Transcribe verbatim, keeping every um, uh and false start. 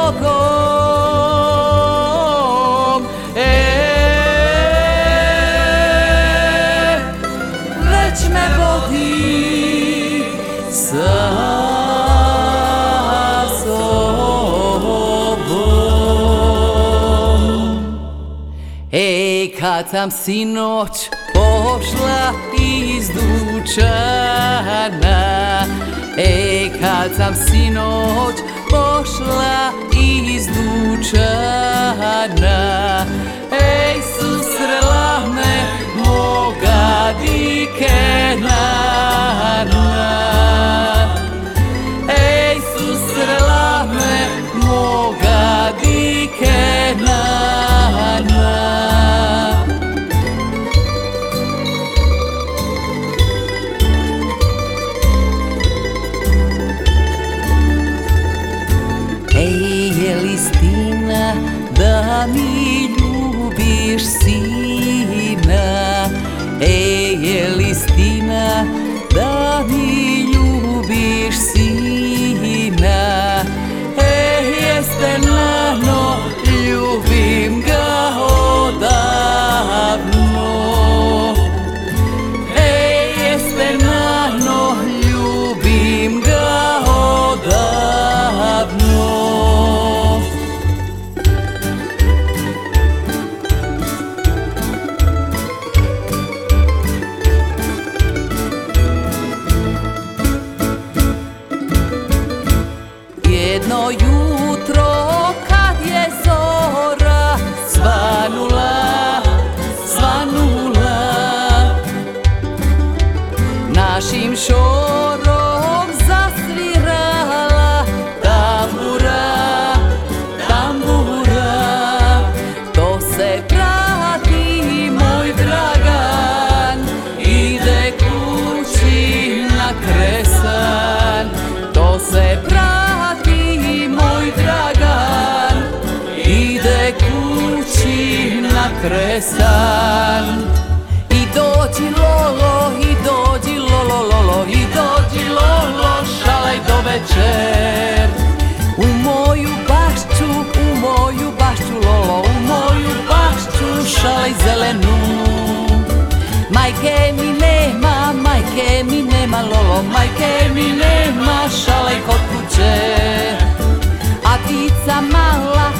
Bogom. E, već me vodi sa sobom. Ej, kad sam sinoć pošla iz dućana, ej, kad sam sinoć pošla iz dućana, ej, susrela me moga dikenana, ej, susrela me moga dikenana. Ej, je li istina da mi ljubiš sina? Ej, je li istina da mi ljubiš sina? Ej, jeste nano, ljubim ga odavno. Ej, jeste nano, ljubim ga odavno. Jedno jutro kad je zora svanula, svanula, našim šorom zasvirala tambura, tambura. To se prati, moj Dragan, ide kući na Kresan. To se prati, moj Dragan, ide kući na Kresan. I dođi Lolo, i dođi Lolo, Lolo, i dođi Lolo, šalaj do večer. U moju bašću, u moju bašću Lolo, u moju bašću šalaj zelenu. Majke mi nema, majke mi nema Lolo, majke mi nema, šalaj kod kuće. A ptica mala,